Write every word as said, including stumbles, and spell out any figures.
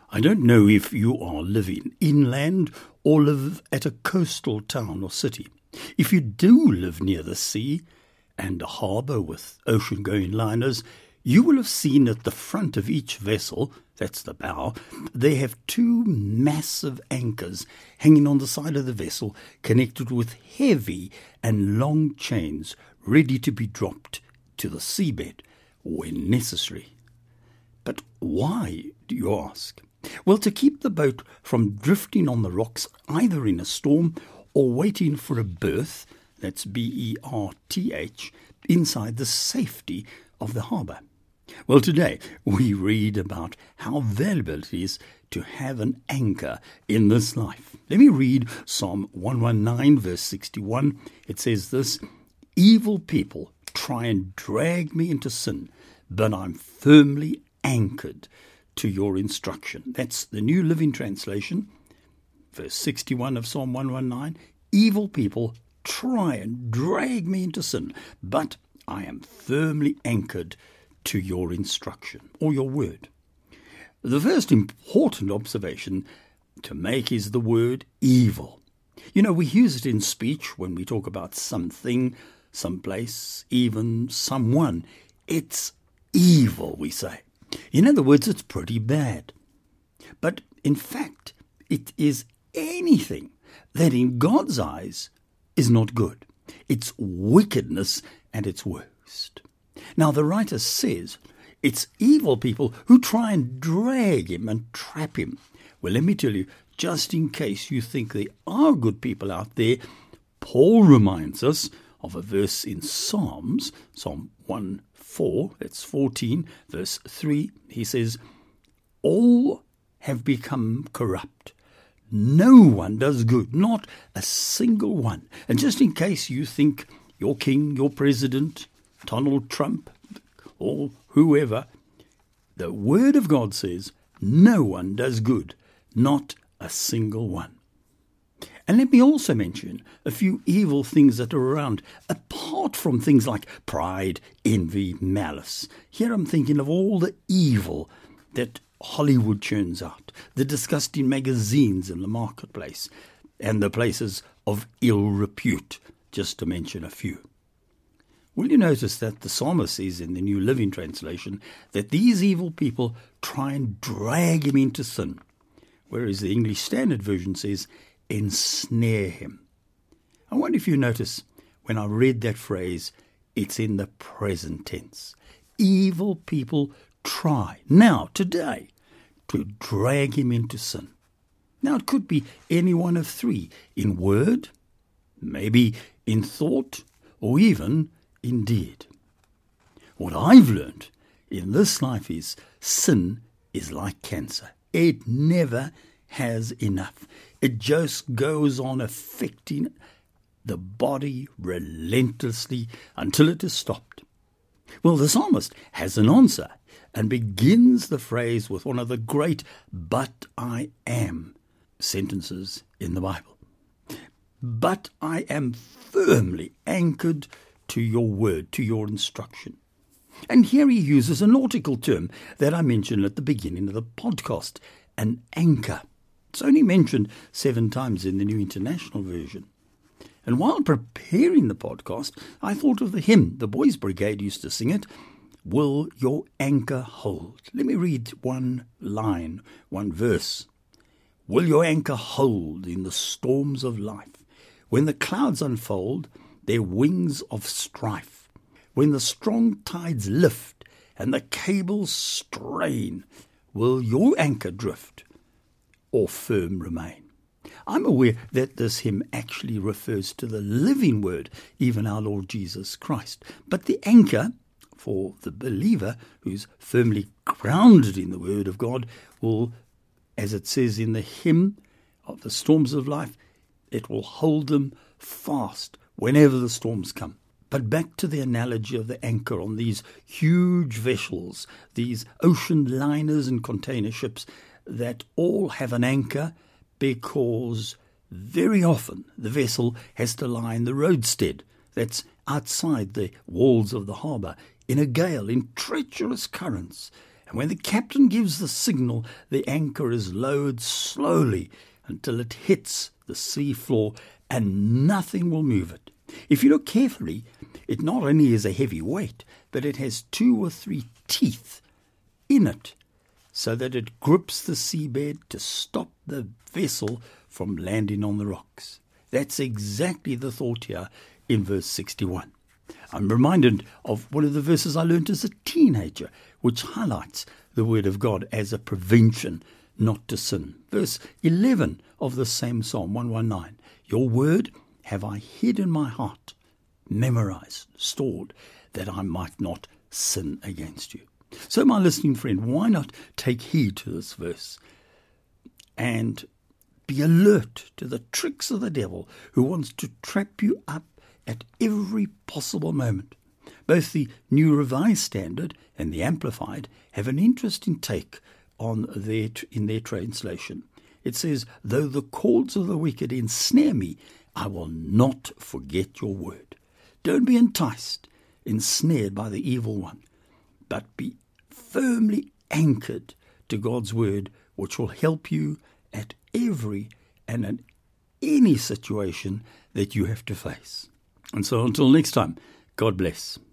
I don't know if you are living inland or live at a coastal town or city. If you do live near the sea and a harbour with ocean-going liners, you will have seen at the front of each vessel, that's the bow, they have two massive anchors hanging on the side of the vessel, connected with heavy and long chains ready to be dropped to the seabed when necessary. But why, do you ask? Well, to keep the boat from drifting on the rocks either in a storm or waiting for a berth, that's B E R T H, inside the safety of the harbour. Well, today we read about how valuable it is to have an anchor in this life. Let me read Psalm one nineteen, verse sixty-one. It says this, "Evil people try and drag me into sin, but I'm firmly anchored to your instruction." That's the New Living Translation, verse sixty-one of Psalm one nineteen. "Evil people try and drag me into sin, but I am firmly anchored to your instruction," or your word. The first important observation to make is the word evil. You know, we use it in speech when we talk about something, someplace, even someone. It's evil, we say. In other words, it's pretty bad. But in fact, it is anything that in God's eyes is not good. It's wickedness at its worst. Now, the writer says it's evil people who try and drag him and trap him. Well, let me tell you, just in case you think there are good people out there, Paul reminds us of a verse in Psalms, Psalm one four, that's fourteen, verse three. He says, "All have become corrupt. No one does good, not a single one." And just in case you think your king, your president, Donald Trump, or whoever, the Word of God says, no one does good, not a single one. And let me also mention a few evil things that are around, apart from things like pride, envy, malice. Here I'm thinking of all the evil that Hollywood churns out, the disgusting magazines in the marketplace, and the places of ill repute, just to mention a few. Will you notice that the psalmist says in the New Living Translation that these evil people try and drag him into sin, whereas the English Standard Version says ensnare him. I wonder if you notice when I read that phrase, it's in the present tense. Evil people try, now, today, to drag him into sin. Now, it could be any one of three, in word, maybe in thought, or even in deed. What I've learned in this life is sin is like cancer. It never has enough. It just goes on affecting the body relentlessly until it is stopped. Well, the psalmist has an answer and begins the phrase with one of the great "but I am" sentences in the Bible. But I am firmly anchored to your word, to your instruction. And here he uses a nautical term that I mentioned at the beginning of the podcast, an anchor. It's only mentioned seven times in the New International Version. And while preparing the podcast, I thought of the hymn. The Boys Brigade used to sing it, "Will Your Anchor Hold?" Let me read one line, one verse. "Will your anchor hold in the storms of life, when the clouds unfold their wings of strife, when the strong tides lift and the cables strain? Will your anchor drift or firm remain?" I'm aware that this hymn actually refers to the living word, even our Lord Jesus Christ. But the anchor, for the believer who's firmly grounded in the word of God, will, as it says in the hymn of the storms of life, it will hold them fast whenever the storms come. But back to the analogy of the anchor on these huge vessels, these ocean liners and container ships that all have an anchor because very often the vessel has to lie in the roadstead that's outside the walls of the harbour, in a gale, in treacherous currents, And when the captain gives the signal, the anchor is lowered slowly until it hits the sea floor and nothing will move it. If you look carefully, it not only is a heavy weight, but it has two or three teeth in it so that it grips the seabed to stop the vessel from landing on the rocks. That's exactly the thought here in verse sixty-one. I'm reminded of one of the verses I learned as a teenager, which highlights the word of God as a prevention not to sin. Verse eleven of the same Psalm one nineteen. Your word have I hid in my heart, memorized, stored, that I might not sin against you. So, my listening friend, why not take heed to this verse and be alert to the tricks of the devil who wants to trap you up at every possible moment. Both the New Revised Standard and the Amplified have an interesting take on their, in their translation. It says, though the cords of the wicked ensnare me, I will not forget your word. Don't be enticed, ensnared by the evil one, but be firmly anchored to God's word, which will help you at every and in any situation that you have to face. And so until next time, God bless.